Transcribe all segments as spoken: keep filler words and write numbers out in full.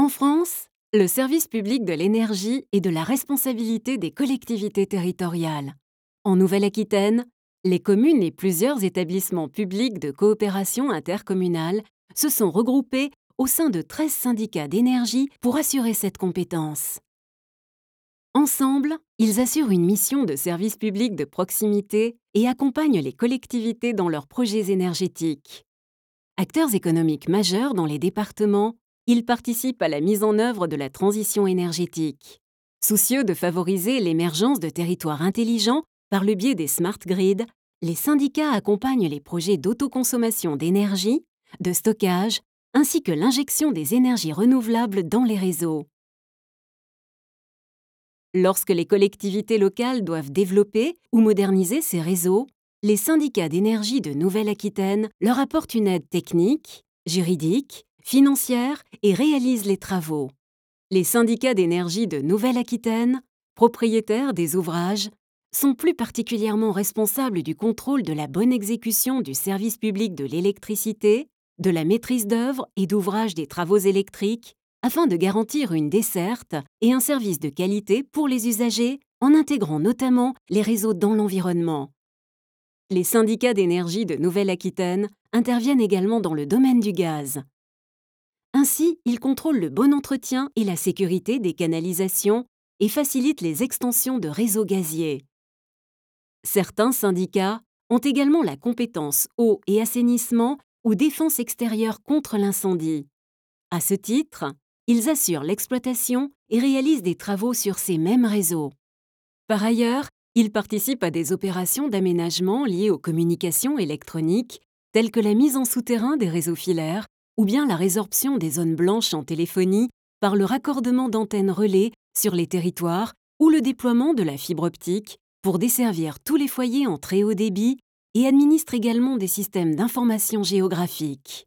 En France, le service public de l'énergie est de la responsabilité des collectivités territoriales. En Nouvelle-Aquitaine, les communes et plusieurs établissements publics de coopération intercommunale se sont regroupés au sein de treize syndicats d'énergie pour assurer cette compétence. Ensemble, ils assurent une mission de service public de proximité et accompagnent les collectivités dans leurs projets énergétiques. Acteurs économiques majeurs dans les départements, ils participent à la mise en œuvre de la transition énergétique. Soucieux de favoriser l'émergence de territoires intelligents par le biais des smart grids, les syndicats accompagnent les projets d'autoconsommation d'énergie, de stockage, ainsi que l'injection des énergies renouvelables dans les réseaux. Lorsque les collectivités locales doivent développer ou moderniser ces réseaux, les syndicats d'énergie de Nouvelle-Aquitaine leur apportent une aide technique, juridique, financière et réalisent les travaux. Les syndicats d'énergie de Nouvelle-Aquitaine, propriétaires des ouvrages, sont plus particulièrement responsables du contrôle de la bonne exécution du service public de l'électricité, de la maîtrise d'œuvre et d'ouvrage des travaux électriques, afin de garantir une desserte et un service de qualité pour les usagers en intégrant notamment les réseaux dans l'environnement. Les syndicats d'énergie de Nouvelle-Aquitaine interviennent également dans le domaine du gaz. Ainsi, ils contrôlent le bon entretien et la sécurité des canalisations et facilitent les extensions de réseaux gaziers. Certains syndicats ont également la compétence eau et assainissement ou défense extérieure contre l'incendie. À ce titre, ils assurent l'exploitation et réalisent des travaux sur ces mêmes réseaux. Par ailleurs, ils participent à des opérations d'aménagement liées aux communications électroniques, telles que la mise en souterrain des réseaux filaires ou bien la résorption des zones blanches en téléphonie par le raccordement d'antennes relais sur les territoires ou le déploiement de la fibre optique pour desservir tous les foyers en très haut débit et administrent également des systèmes d'information géographique.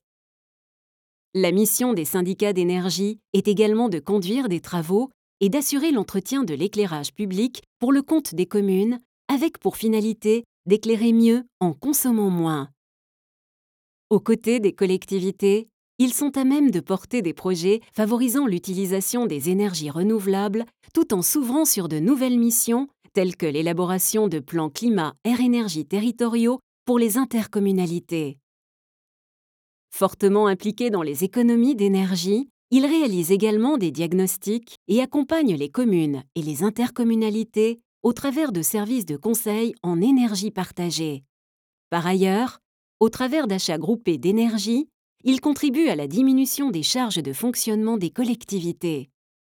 La mission des syndicats d'énergie est également de conduire des travaux et d'assurer l'entretien de l'éclairage public pour le compte des communes, avec pour finalité d'éclairer mieux en consommant moins. Aux côtés des collectivités, ils sont à même de porter des projets favorisant l'utilisation des énergies renouvelables tout en s'ouvrant sur de nouvelles missions telles que l'élaboration de plans climat-air-énergie territoriaux pour les intercommunalités. Fortement impliqués dans les économies d'énergie, ils réalisent également des diagnostics et accompagnent les communes et les intercommunalités au travers de services de conseil en énergie partagée. Par ailleurs, au travers d'achats groupés d'énergie, ils contribuent à la diminution des charges de fonctionnement des collectivités.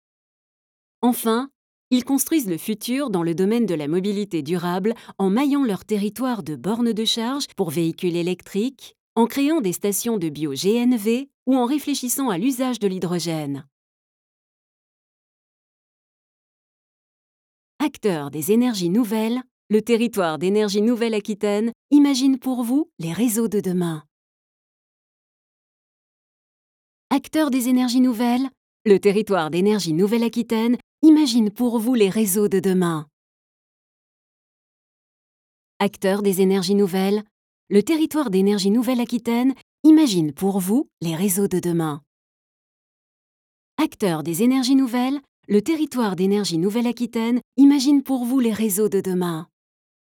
Enfin, ils construisent le futur dans le domaine de la mobilité durable en maillant leur territoire de bornes de charge pour véhicules électriques, en créant des stations de bio-G N V ou en réfléchissant à l'usage de l'hydrogène. Acteur des énergies nouvelles, le territoire d'énergie Nouvelle-Aquitaine imagine pour vous les réseaux de demain. Acteur des énergies nouvelles, le territoire d'énergie Nouvelle-Aquitaine imagine pour vous les réseaux de demain. Acteur des énergies nouvelles, le territoire d'énergie Nouvelle-Aquitaine imagine pour vous les réseaux de demain. Acteur des énergies nouvelles, le territoire d'énergie Nouvelle-Aquitaine imagine pour vous les réseaux de demain.